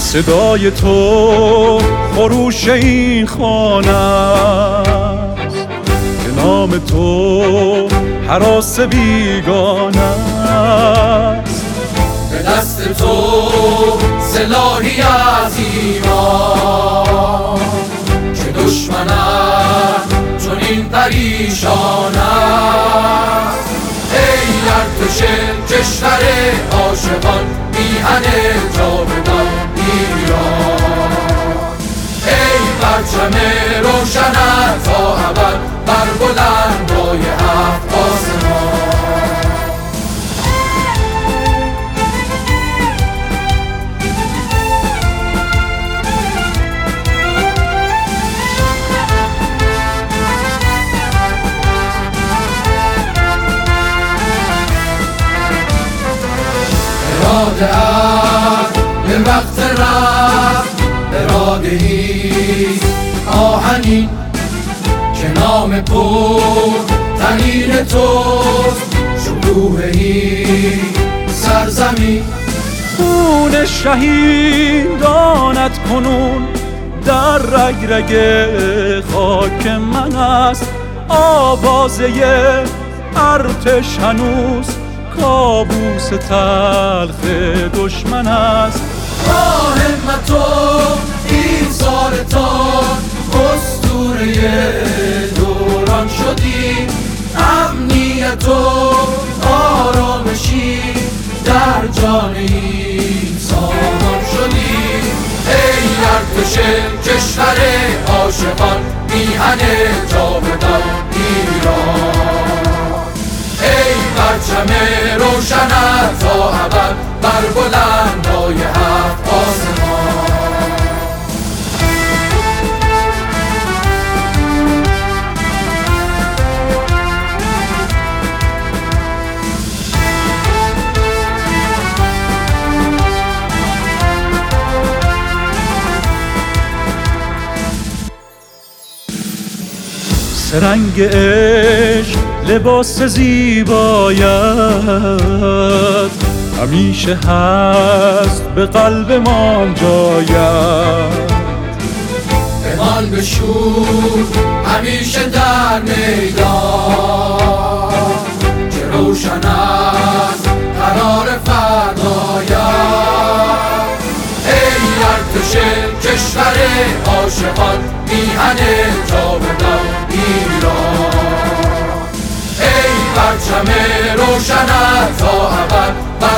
صدای تو خروش این خانه است که نام تو هراس بیگانه است. به دست تو سلاحی از ایمان که دشمنم چنین پریشان است. ای ارتش کشور عاشقان میهن جاودان ایران، ای پرچم روشنت تا ابد بر بلندای هفت آسمان. اراده ات به وقت رفت، اراده ای آهنین که نام پر تنین توست، شکوهی سرزمین. خون شهیدانت کنون در رگ رگ خاک من است. آوازه ارتش هنوز کابوس تلخ دشمن است. با همت و ایثارتان اسطوره دوران شدی، امنیت و آرامشی در جان این سامان شدی. ای ارتش کشور عاشقان میهن جاودان ایران، ای پرچم روشنت تا ابد بر بلندای هفت آسمان. سرنگ عشق لباس زیبایت همیشه هست به قلب ما جایت. بمان بشور همیشه در میدان که روشن است قرار فردایت. ای ارتش کشور عاشقان میهن جاودان ایران، ای پرچم روشنت تا ابد